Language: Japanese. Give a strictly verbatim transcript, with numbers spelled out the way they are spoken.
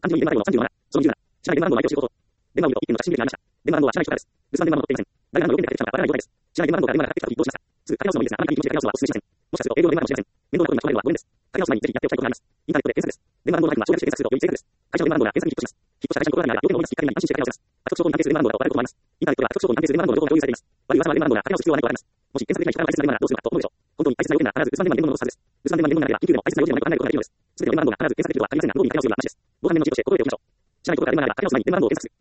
漢字のに電話番号のさんじゅうのなな、そのにじゅうなな、支払い電話番号の相手を知ること。電話番号の一件の写真履歴にありました。電話番号は支払い人からです。留守番電話番号を取っていません。誰が何の用件でかけてきたのかわからない状態です。支払い電話番号から電話がかかってきたときどうしました。すぐかけ直すのもいいですが、あまりに緊急してかけ直すのはお勧めしません。もしかすると営業の電話かもしれません。面倒なことに巻き込まれるのはごめんです。かけ直す前にぜひやっておきたいことがあります。インターネットで検索です。電話番号の配布は省略して検索するとより正確です。会社の電話番号が検索にヒットします。ヒットした会社の心にあれば要件の多いです。きっかけに安心してかけ直せます。悪徳商法に関係する電話番号が分かると思います。インターネットでは悪徳商法に関係する電話番号の情報が共有されています。悪い噂は電話番号がかけ直す必要はないと分かります。もし検索できない人からの大切な電話ならどうするのかと思うでしょう。本当に大切な要件なら必ず留守番電話に電話のはずです。留守番電話に電話なければ緊急でも大切な要件でもよく考えることができるのです。すべての電話番号が必ず検索できるとは限りませんが、どうにかけ直すような話です。ご案内の事項として心得ておきましょう。知らないことから電話ならかけ直す前に電話番号を検索する。